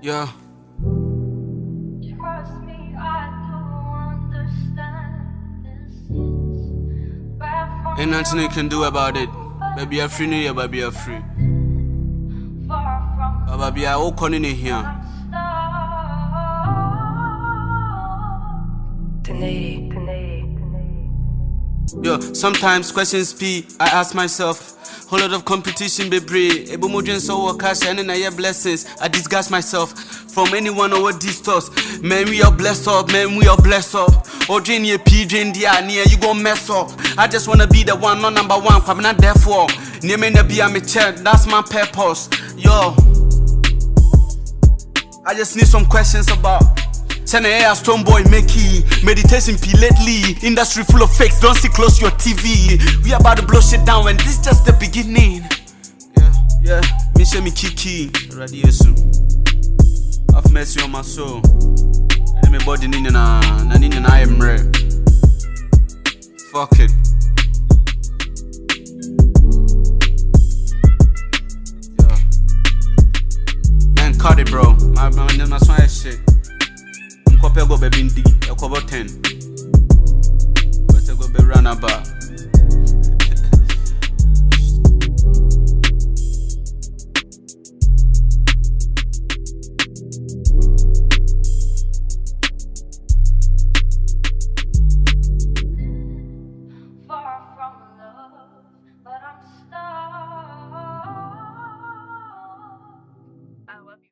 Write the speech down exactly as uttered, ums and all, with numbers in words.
Yeah. Trust me, I do understand this is bad for Ain't nothing you can do about it. Baby, you're free, yeah, baby, you're free. far from But baby, I will come in here. Today, today, today. Yo, sometimes questions be, I ask myself. Whole lot of competition, baby. Ebo modern so work cash and I have blessings. I disgust myself from anyone over these thoughts. Man, we are blessed up, man, we are blessed up. Or drain your P, drain the near you gon' mess up. I just wanna be the one, not number one. I'm not there for. Near me na be a me check, that's my purpose. Yo, I just need some questions about. Send a air strong boy make it. Meditation P lately. Industry full of fakes, don't see close your T V. We about to blow shit down and this just the beginning. Yeah, yeah, me share me kiki. Ready yesu. Have mercy on my soul. And my body nina na na nina na I am rare. Fuck it. Yeah. Man, cut it, bro. My man, my song is shit. Go baby, I cover ten. Go be run about.